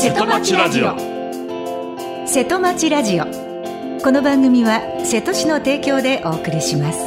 瀬戸町ラジオ。 瀬戸町ラジオ。この番組は瀬戸市の提供でお送りします。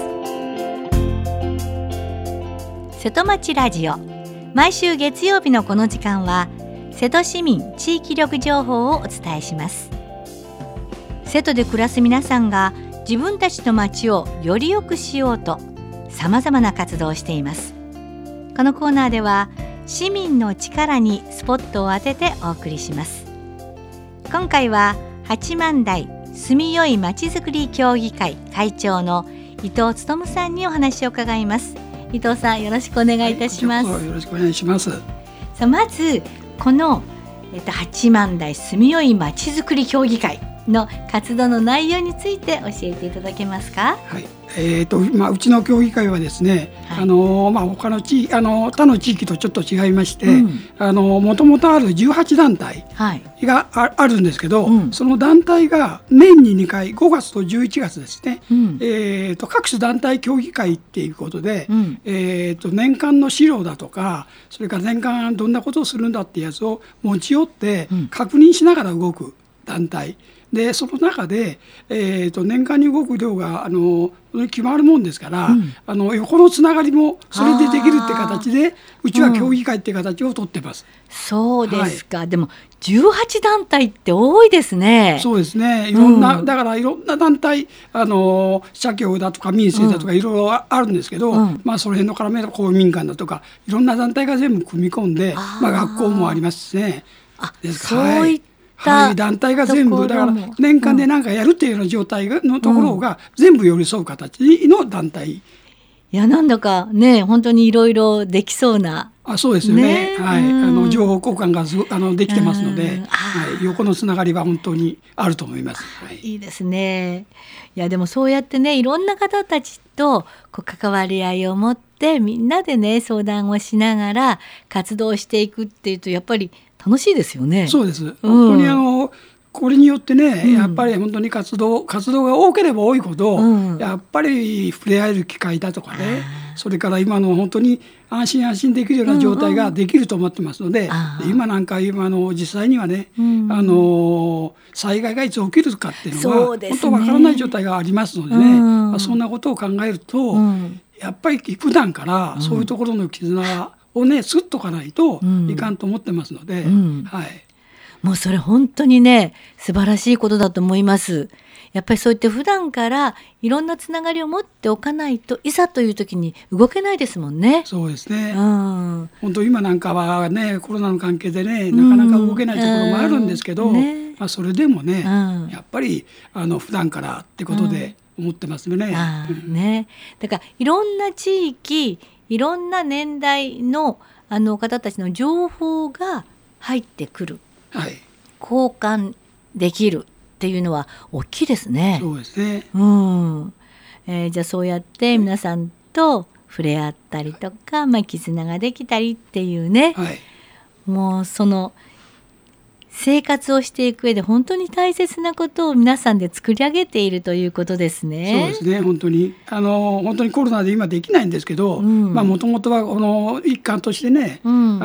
瀬戸町ラジオ、毎週月曜日のこの時間は瀬戸市民地域力情報をお伝えします。瀬戸で暮らす皆さんが自分たちの町をより良くしようとさまざまな活動をしています。このコーナーでは市民の力にスポットを当ててお送りします。今回は八幡平住みよいまちづくり協議会会長の伊藤勉さんにお話を伺います。伊藤さん、よろしくお願いいたします。 よろしくお願いします。 さあ、まずこの、八幡平住みよいまちづくり協議会の活動の内容について教えていただけますか？ はい。うちの協議会はですね、他の他の地域とちょっと違いまして、もともとある18団体が あるんですけど、その団体が年に2回5月と11月ですね、各種団体協議会っていうことで、年間の資料だとか、それから年間どんなことをするんだっていうやつを持ち寄って確認しながら動く団体で、その中で、年間に動く量が決まるもんですから、横のつながりもそれでできるって形で、うちは協議会って形をとってます。 そうですか。でも18団体って多いですね。 そうですね。いろんな、だからいろんな団体、社協だとか民政だとかいろいろあるんですけど、その辺の絡めの公民館だとかいろんな団体が全部組み込んで、学校もありますしね。ですから、 そういった団体が全部だから年間で何かやるっていうような状態のところが全部寄り添う形の団体。 いや、なんだかね、本当にいろいろできそうな。 そうですよね。情報交換ができてますので、横のつながりは本当にあると思います。 いいですね。いや、でもそうやってね、いろんな方たちと関わり合いを持ってみんなでね、相談をしながら活動していくっていうと、やっぱり楽しいですよね。 そうです。本当にこれによってね、やっぱり本当に活動が多ければ多いほど、やっぱり触れ合える機会だとかね、それから今の本当に安心できるような状態ができると思ってますので、今実際にはね、災害がいつ起きるかっていうのは本当わからない状態がありますのでね、そんなことを考えると、やっぱり普段からそういうところの絆をね作っとかないといかんと思ってますので、 もうそれ本当にね、素晴らしいことだと思います。やっぱりそういって普段からいろんなつながりを持っておかないと、いざという時に動けないですもんね。 そうですね。本当今なんかはね、コロナの関係でね、なかなか動けないところもあるんですけど、それでもね、やっぱり普段からってことで思ってますよね。 だからいろんな地域、いろんな年代の方たちの情報が入ってくる、交換できるっていうのは大きいですね。 そうですね。 じゃあそうやって皆さんと触れ合ったりとか、絆ができたりっていうね、もうその生活をしていく上で本当に大切なことを皆さんで作り上げているということですね。 そうですね。本当にコロナで今できないんですけど、もともとはこの一環としてね、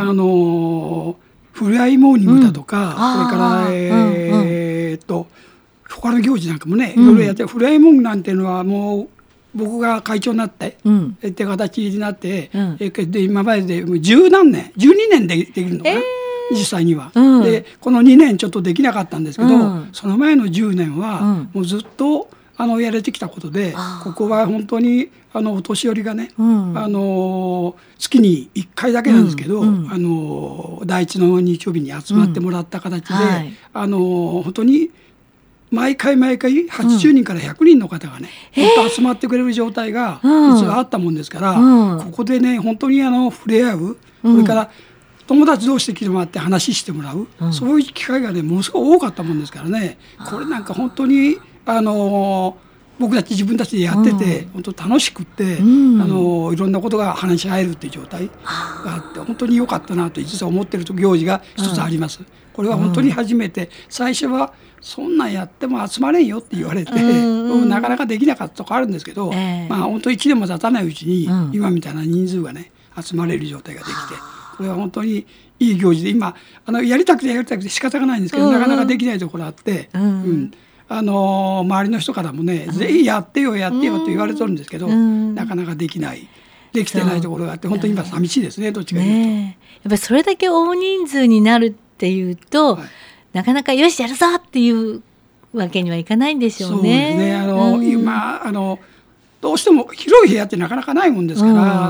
フライモーニングだとか、それから他の行事なんかもね、いろいろやって、フライモーニングなんていうのはもう僕が会長になってって形になって、で今までで12年できるのかな、実際には。でこの2年ちょっとできなかったんですけど、その前の10年はもうずっとやれてきたことで、ここは本当にお年寄りがね、月に1回だけなんですけど、第一の日曜日に集まってもらった形で、本当に毎回80人から100人の方がね、本当集まってくれる状態が実はあったもんですから、ここでね本当に触れ合う、それから友達同士で来てもらって話してもらう、そういう機会がねものすごく多かったもんですからね、これなんか本当に僕たち自分たちでやってて、本当楽しくって、いろんなことが話し合えるっていう状態があって本当に良かったなと実は思ってる行事が一つあります。これは本当に初めて、最初はそんなんやっても集まれんよって言われて、なかなかできなかったとこあるんですけど、本当1年も経たないうちに、今みたいな人数がね集まれる状態ができて、 これは本当にいい行事で、今やりたくて仕方がないんですけど、なかなかできないところあって、周りの人からもね、ぜひやってよと言われてるんですけど、なかなかできない、できてないところがあって、本当に今寂しいですね、どっちかというと。 やっぱりそれだけ大人数になるっていうと、なかなかよしやるぞっていうわけにはいかないんでしょうね。 そうですね。今どうしても広い部屋ってなかなかないもんですから、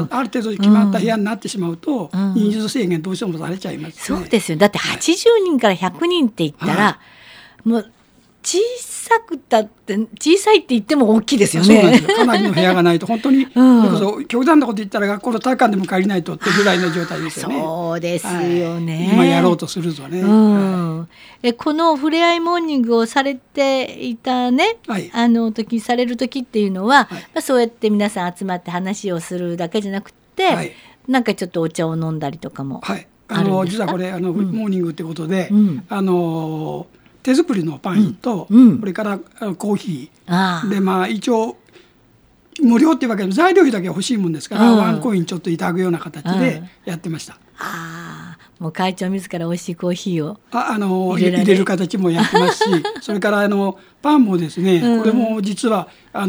ある程度決まった部屋になってしまうと、人数制限どうしてもされちゃいますね。 そうですよ。だって80人から100人って言ったら、もう小さいって言っても大きいですよね。 そうなんですよ。かなりの部屋がないと本当に、それこそ極端なこと言ったら学校の体育館でも借りないとってぐらいの状態ですよね。 そうですよね。 今やろうとするとね。 このふれあいモーニングをされていたね、される時っていうのは、そうやって皆さん集まって話をするだけじゃなくて、なんかちょっとお茶を飲んだりとかもあるんですか？ 実はこれモーニングってことで、手作りのパンと、これからコーヒーで、一応無料っていうわけで材料費だけ欲しいもんですから、ワンコインちょっといただくような形でやってました。 もう会長自ら美味しいコーヒーを入れる形もやってますしそれからパンもですね、これも実は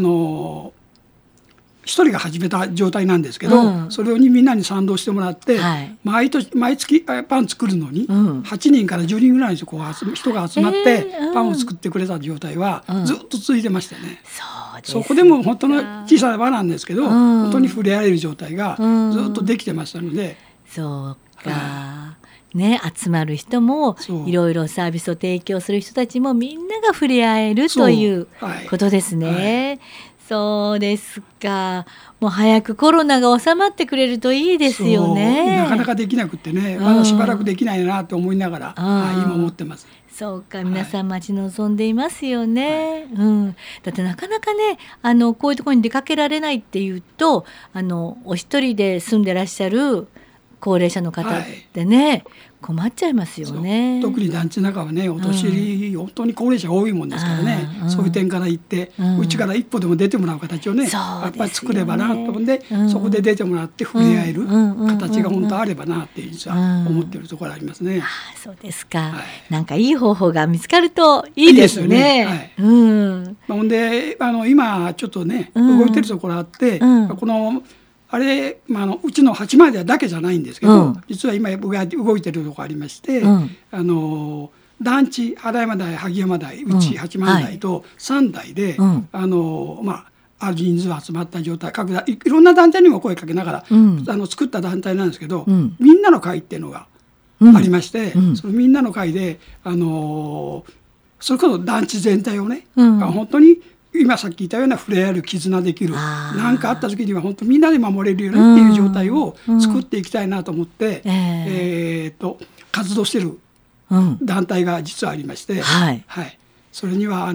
一人が始めた状態なんですけど、それにみんなに賛同してもらって、毎月パン作るのに8人から10人ぐらいの人が集まってパンを作ってくれた状態はずっと続いてましたね。そこでも本当の小さな場なんですけど、本当に触れ合える状態がずっとできてましたので。 そうか、集まる人もいろいろサービスを提供する人たちもみんなが触れ合えるということですね。そうですか。もう早くコロナが収まってくれるといいですよね。 なかなかできなくってね、まだしばらくできないなと思いながら、今思ってます。 そうか、皆さん待ち望んでいますよね。だってなかなかね、こういうところに出かけられないっていうと、お一人で住んでらっしゃる高齢者の方ってね、困っちゃいますよね。 特に団地の中はね、お年寄り、本当に高齢者が多いもんですからね、そういう点から言って、うちから一歩でも出てもらう形をね、やっぱり作ればなと思うんで、そこで出てもらって触れ合える形が本当あればなって実は思っているところありますね。 そうですか。なんかいい方法が見つかるといいですね。 ほんで今ちょっとね動いてるところあって、このうちの八幡台だけじゃないんですけど、実は今動いてるところありまして、団地原山台萩山台うち八幡台と3台で、ある人数集まった状態、いろんな団体にも声かけながら、作った団体なんですけど、みんなの会っていうのがありまして、そのみんなの会でそれこそ団地全体をね、本当に今さっき言ったような触れ合える絆できる、何かあった時には本当みんなで守れるよねっていう状態を作っていきたいなと思って、活動してる団体が実はありまして、それには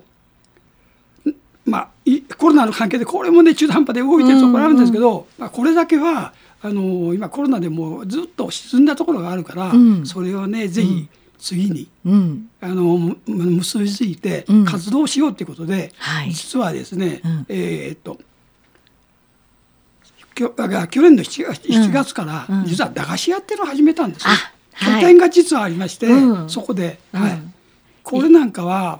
コロナの関係でこれもね中途半端で動いてるところあるんですけど、これだけは今コロナでもうずっと沈んだところがあるから、それをねぜひ次に、結びついて活動しようということで、実はですね、去年の7月から実は駄菓子屋っていうのを始めたんですよ。拠点が実はありまして、そこで、これなんかは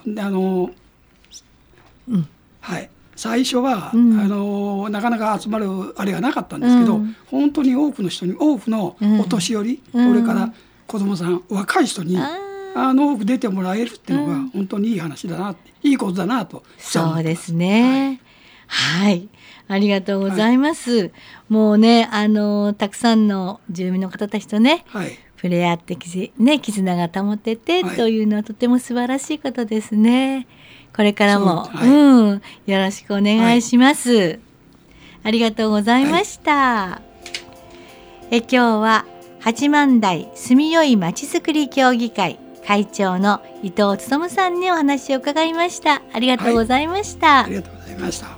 最初は、なかなか集まるあれがなかったんですけど、本当に多くの人に多くのお年寄り、それから子どもさん若い人に多く出てもらえるっていうのが本当にいい話だな、いいことだなと。 そうですね。ありがとうございます。もうねたくさんの住民の方たちとね、触れ合って絆が保ててというのはとても素晴らしいことですね。これからも、よろしくお願いします。ありがとうございました。今日は八幡台住みよいまちづくり協議会会長の伊藤勉さんにお話を伺いました。ありがとうございました。 ありがとうございました。